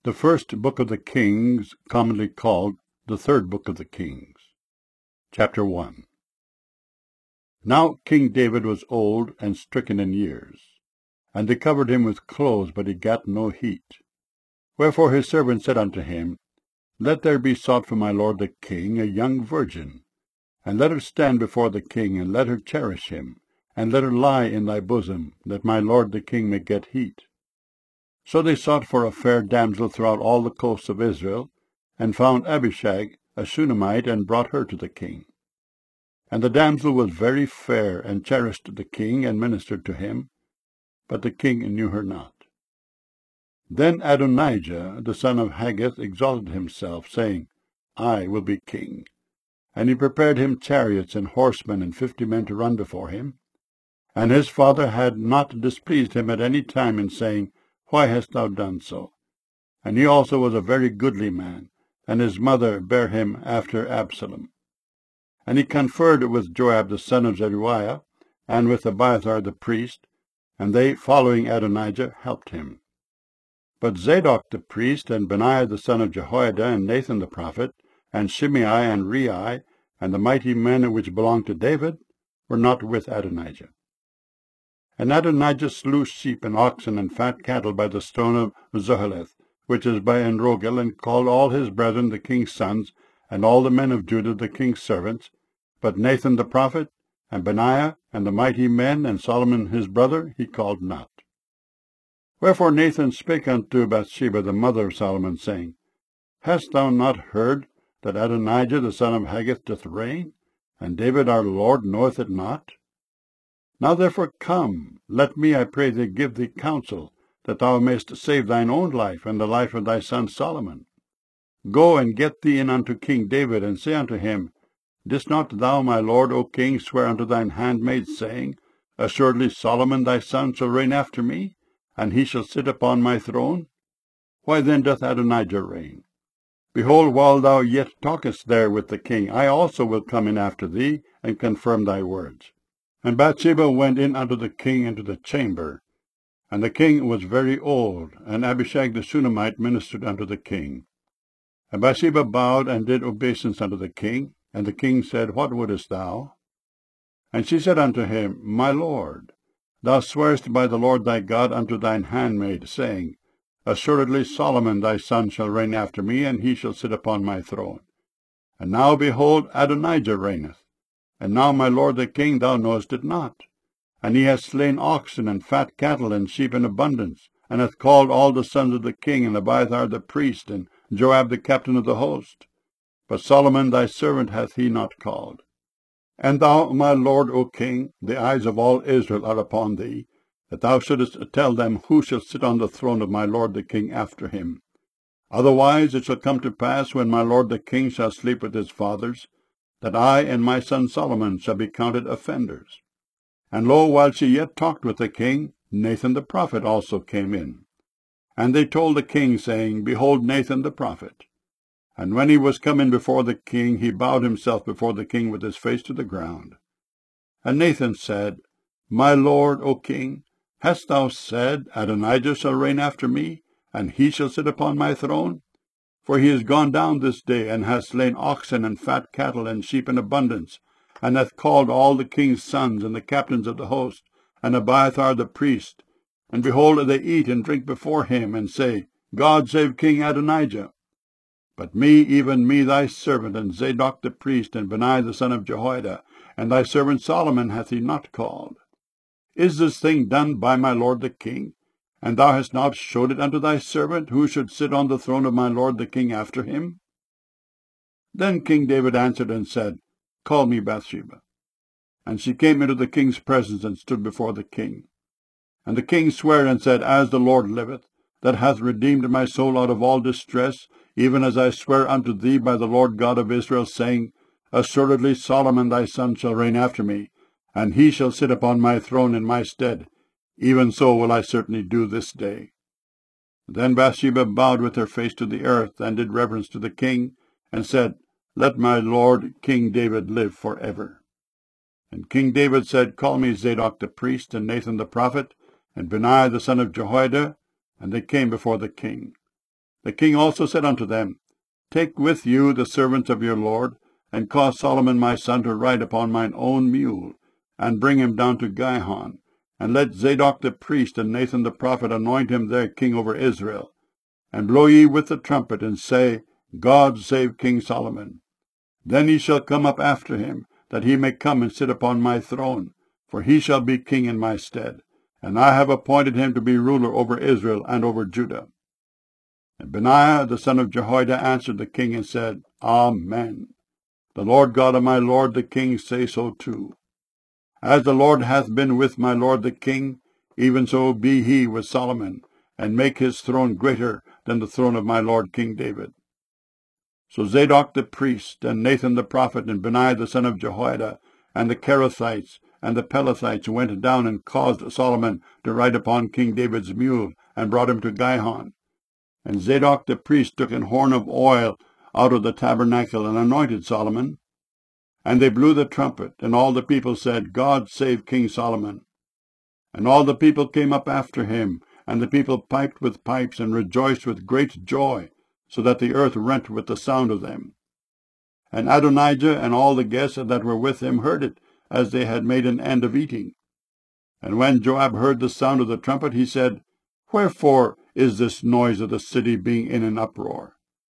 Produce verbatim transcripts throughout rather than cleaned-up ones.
The first book of the Kings, commonly called the third book of the Kings. Chapter one. Now King David was old and stricken in years, and they covered him with clothes, but he gat no heat. Wherefore his servant said unto him, Let there be sought for my lord the king a young virgin, and let her stand before the king, and let her cherish him, and let her lie in thy bosom, that my lord the king may get heat. So they sought for a fair damsel throughout all the coasts of Israel, and found Abishag, a Shunammite, and brought her to the king. And the damsel was very fair, and cherished the king, and ministered to him, but the king knew her not. Then Adonijah, the son of Haggith, exalted himself, saying, I will be king. And he prepared him chariots and horsemen, and fifty men to run before him. And his father had not displeased him at any time in saying, Why hast thou done so? And he also was a very goodly man, and his mother bare him after Absalom. And he conferred with Joab the son of Zeruiah, and with Abiathar the priest, and they, following Adonijah, helped him. But Zadok the priest, and Benaiah the son of Jehoiada, and Nathan the prophet, and Shimei, and Rei, and the mighty men which belonged to David, were not with Adonijah. And Adonijah slew sheep and oxen and fat cattle by the stone of Zoheleth, which is by Enrogel, and called all his brethren the king's sons, and all the men of Judah the king's servants, but Nathan the prophet, and Benaiah, and the mighty men, and Solomon his brother, he called not. Wherefore Nathan spake unto Bathsheba the mother of Solomon, saying, Hast thou not heard that Adonijah the son of Haggith doth reign, and David our Lord knoweth it not? Now therefore come, let me, I pray thee, give thee counsel, that thou mayst save thine own life, and the life of thy son Solomon. Go and get thee in unto King David, and say unto him, Didst not thou, my lord, O king, swear unto thine handmaid, saying, Assuredly Solomon thy son shall reign after me, and he shall sit upon my throne? Why then doth Adonijah reign? Behold, while thou yet talkest there with the king, I also will come in after thee, and confirm thy words. And Bathsheba went in unto the king into the chamber. And the king was very old, and Abishag the Shunammite ministered unto the king. And Bathsheba bowed and did obeisance unto the king. And the king said, What wouldest thou? And she said unto him, My lord, thou swarest by the Lord thy God unto thine handmaid, saying, Assuredly Solomon thy son shall reign after me, and he shall sit upon my throne. And now, behold, Adonijah reigneth. And now, my lord the king, thou knowest it not. And he hath slain oxen and fat cattle and sheep in abundance, and hath called all the sons of the king, and Abiathar the priest, and Joab the captain of the host. But Solomon thy servant hath he not called. And thou, my lord, O king, the eyes of all Israel are upon thee, that thou shouldest tell them who shall sit on the throne of my lord the king after him. Otherwise it shall come to pass, when my lord the king shall sleep with his fathers, that I and my son Solomon shall be counted offenders. And lo, while she yet talked with the king, Nathan the prophet also came in. And they told the king, saying, Behold Nathan the prophet. And when he was come in before the king, he bowed himself before the king with his face to the ground. And Nathan said, My lord, O king, hast thou said, Adonijah shall reign after me, and he shall sit upon my throne? For he is gone down this day, and hath slain oxen and fat cattle and sheep in abundance, and hath called all the king's sons and the captains of the host, and Abiathar the priest. And behold, they eat and drink before him, and say, God save King Adonijah. But me, even me thy servant, and Zadok the priest, and Benaiah the son of Jehoiada, and thy servant Solomon hath he not called. Is this thing done by my lord the king? And thou hast not showed it unto thy servant, who should sit on the throne of my lord the king after him? Then King David answered and said, Call me Bathsheba. And she came into the king's presence, and stood before the king. And the king sware and said, As the Lord liveth, that hath redeemed my soul out of all distress, even as I swear unto thee by the Lord God of Israel, saying, Assuredly Solomon thy son shall reign after me, and he shall sit upon my throne in my stead. Even so will I certainly do this day. Then Bathsheba bowed with her face to the earth, and did reverence to the king, and said, Let my lord King David live for ever. And King David said, Call me Zadok the priest, and Nathan the prophet, and Benaiah the son of Jehoiada. And they came before the king. The king also said unto them, Take with you the servants of your lord, and cause Solomon my son to ride upon mine own mule, and bring him down to Gihon, and let Zadok the priest and Nathan the prophet anoint him there king over Israel. And blow ye with the trumpet, and say, God save King Solomon. Then he shall come up after him, that he may come and sit upon my throne, for he shall be king in my stead, and I have appointed him to be ruler over Israel and over Judah. And Benaiah the son of Jehoiada answered the king and said, Amen. The Lord God of my lord the king say so too. As the Lord hath been with my lord the king, even so be he with Solomon, and make his throne greater than the throne of my lord King David. So Zadok the priest, and Nathan the prophet, and Benaiah the son of Jehoiada, and the Kerethites, and the Pelethites went down and caused Solomon to ride upon King David's mule, and brought him to Gihon. And Zadok the priest took an horn of oil out of the tabernacle, and anointed Solomon. And they blew the trumpet, and all the people said, God save King Solomon. And all the people came up after him, and the people piped with pipes, and rejoiced with great joy, so that the earth rent with the sound of them. And Adonijah and all the guests that were with him heard it, as they had made an end of eating. And when Joab heard the sound of the trumpet, he said, Wherefore is this noise of the city being in an uproar?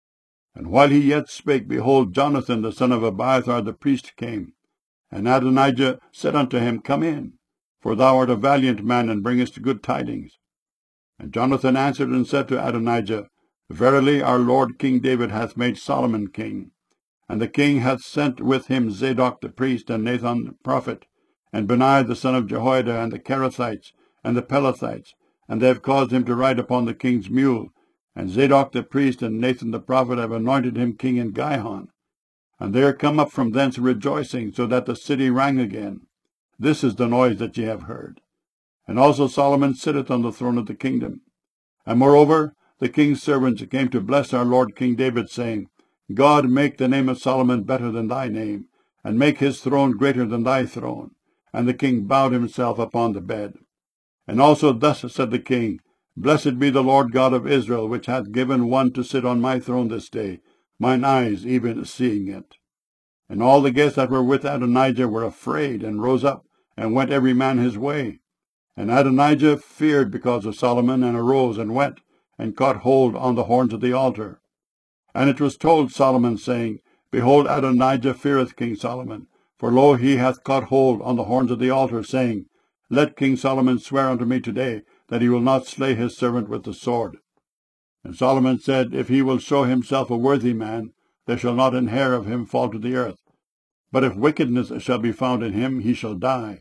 And while he yet spake, behold, Jonathan the son of Abiathar the priest came. And Adonijah said unto him, Come in, for thou art a valiant man, and bringest good tidings. And Jonathan answered and said to Adonijah, Verily our lord King David hath made Solomon king, and the king hath sent with him Zadok the priest, and Nathan the prophet, and Benaiah the son of Jehoiada, and the Kerethites, and the Pelethites, and they have caused him to ride upon the king's mule. And Zadok the priest and Nathan the prophet have anointed him king in Gihon. And they are come up from thence rejoicing, so that the city rang again. This is the noise that ye have heard. And also Solomon sitteth on the throne of the kingdom. And moreover, the king's servants came to bless our lord King David, saying, God make the name of Solomon better than thy name, and make his throne greater than thy throne. And the king bowed himself upon the bed. And also thus said the king, Blessed be the Lord God of Israel, which hath given one to sit on my throne this day, mine eyes even seeing it. And all the guests that were with Adonijah were afraid, and rose up, and went every man his way. And Adonijah feared because of Solomon, and arose, and went, and caught hold on the horns of the altar. And it was told Solomon, saying, Behold, Adonijah feareth King Solomon, for lo, he hath caught hold on the horns of the altar, saying, Let King Solomon swear unto me today, that he will not slay his servant with the sword. And Solomon said, If he will show himself a worthy man, there shall not an hair of him fall to the earth. But if wickedness shall be found in him, he shall die.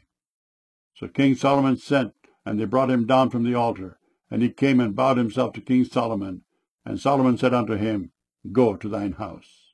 So King Solomon sent, and they brought him down from the altar. And he came and bowed himself to King Solomon. And Solomon said unto him, Go to thine house.